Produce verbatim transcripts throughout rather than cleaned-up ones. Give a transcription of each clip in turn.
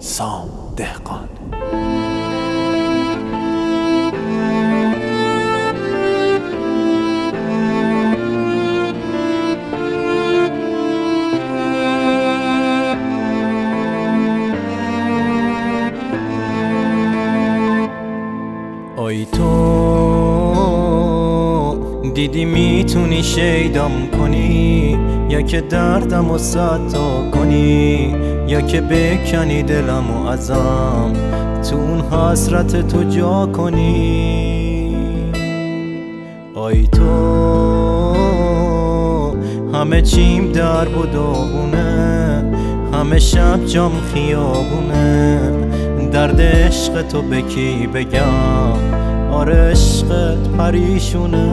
سام دهقان. آی تو دیدی میتونی شیدم کنی، یا که دردم و ستا کنی، یا که بکنی دلم و ازم تو اون حسرت تو جا کنی. آی تو همه چیم در بداغونه، همه شب جام خیابونه، درد عشق تو به کی بگم؟ آره عشقت پریشونه.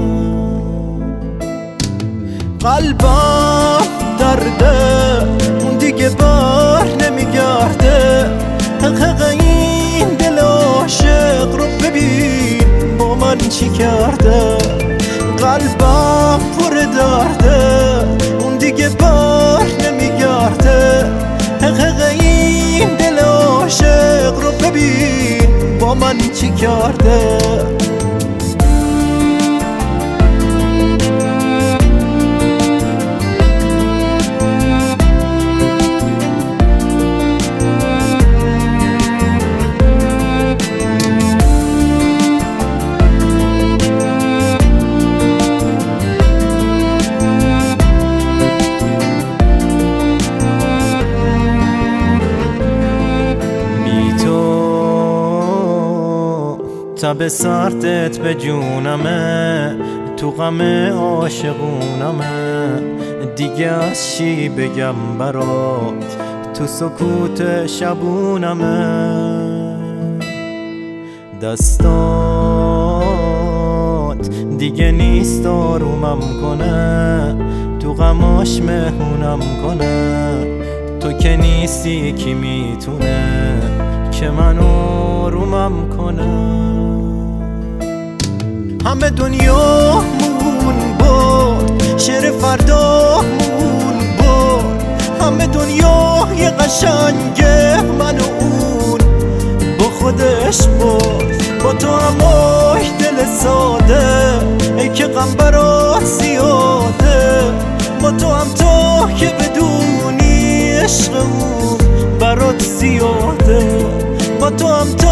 قلبم درده اون دیگه بر نمیگرده، حقیق این دل عاشق رو ببین با من چی کرده. قلبم پر درده اون دیگه بر نمیگرده، حقیق این دل عاشق رو ببین با من چی کرده. تب سردت به جونمه، تو غم عاشقونمه، دیگه از چی بگم برات تو سکوت شبونمه. دستات دیگه نیست آرومم کنه، تو غماش مهمونم کنه، تو که نیستی کی میتونه که من آرومم کنه. همه دنیا مون بود، شعر فردا مون بود، همه دنیا یه قشنگه من و اون با خودش بود. با تو همای دل ساده ای که غم برات زیاده، با تو هم تو که بدونی عشق اون برات زیاده، با تو هم تو